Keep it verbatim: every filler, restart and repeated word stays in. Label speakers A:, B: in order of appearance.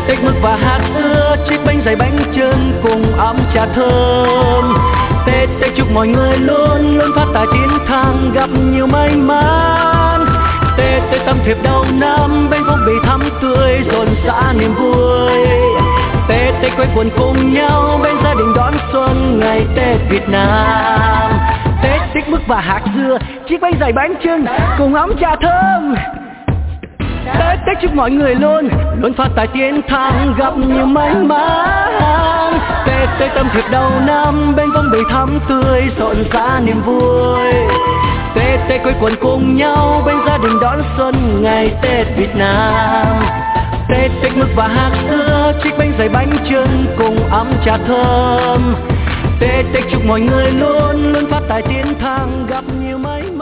A: tết mực và hạt dưa, chiếc bánh dày bánh chưng cùng ấm trà thơm. Tết tết chúc mọi người luôn luôn phát tài tiến thăng, gặp nhiều may mắn. Tết tết tâm thiệp đầu năm, bên phong bì thắm tươi rộn rã niềm vui. Tết tết quây quần cùng nhau, bên gia đình đón xuân ngày Tết Việt Nam. Tết tết mực và hạt dưa, chiếc bánh dày bánh chưng cùng ấm trà thơm. Tết tết chúc mọi người luôn luôn phát tài tiến thăng, gặp nhiều may mắn. Tết tết tâm thiệp đầu năm, bên phong bì thắm tươi rộn rã niềm vui. Tết tết quây quần cùng nhau, bên gia đình đón xuân ngày Tết Việt Nam. Tết tết mực và hạt dưa, chiếc bánh dày bánh chưng cùng ấm trà thơm. Tết tết chúc mọi người luôn luôn phát tài tiến thăng, gặp nhiều may mắn.